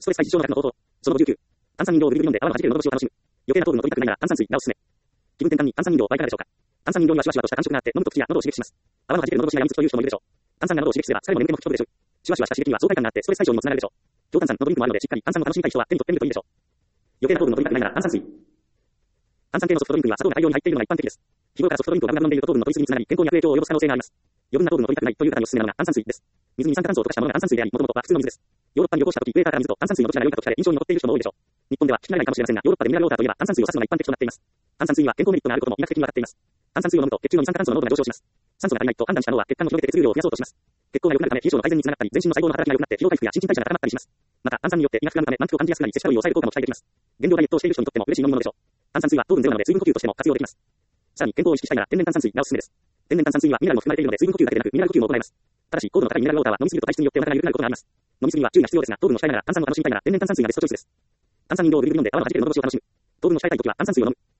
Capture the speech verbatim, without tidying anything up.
ストレス対治症の額の応答。そのごじゅうきゅう。炭酸飲料をぐるぐる飲んで泡が弾ける喉越しを楽しむ。余計な糖分を取りたくないなら炭酸水がおすすめ。気分転換に炭酸飲料はいかがでしょうか。炭酸飲料にはシュワシュワとした感触があって飲むと口や喉を刺激します。泡の弾ける喉越しがやみつつという人もいるでしょう。炭酸が喉を刺激すれば疲れも眠気も吹き飛ぶでしょう。シュワシュワした刺激には爽快感があってストレス解消にもつながるでしょう。強炭酸のドリンクもあるのでしっかり炭酸を楽しみたい人は手に取ってみるといいでしょう。余計な糖分を取りたくないなら炭酸水。炭酸系のソフトドリンクには砂糖が大量に入っているのが一般的です。日頃からソフトドリンクをガブガブ飲んでいると糖分の取りすぎにつながり健康に悪影響を及ぼす可能性があります。余分な糖分を取りたくないという方におすすめなのが炭酸水です。水に二酸化炭素を溶かしたものが炭酸水であり、もともとは普通の水です。ヨーロッパに旅行した時、ウェーターから水と炭酸水のどちらが良いかと聞かれ印象に残っている人も多いでしょう。日本では聞き慣れないかもしれませんが、ヨーロッパでミネラルウォーターといえば炭酸水を指すのが一般的となっています。炭酸水には健康メリットがあることも医学的に分かっています。炭酸水を飲むと血中の二酸化炭素の濃度が上昇します。酸素が足りないと判断した脳は血管を広げて血流量を増やそうとします。血行が良くなるため皮膚症の改善につながったり、全身の細胞の働きが良くなって疲労回復や新陳代謝が高まったりします。また炭酸によって胃が膨らむため満腹を感じやすくなり、摂取カロリーを抑える効果も期待できます。減量ダイエットをしている人にとっても嬉しい飲み物でしょう。炭酸水は糖分ゼロなので水分補給としても活用できます。さらに健康を意識したいなら天然炭酸水がおすすめです。天然炭酸水にはミネラルも含まれているので水分補給だけでなくミネラル補給も行えます。ただし高度の高いミネラルウォーターは飲みすぎると体質によってお腹が緩くなることがあります。飲みすぎは注意が必要ですが、糖分を控えながら炭酸を楽しみたいなら天然炭酸水がベストチョイスです。炭酸飲料をぐるぐる飲んで泡が弾ける喉越しを楽しむ。糖分を控えたいときは炭酸水を飲む。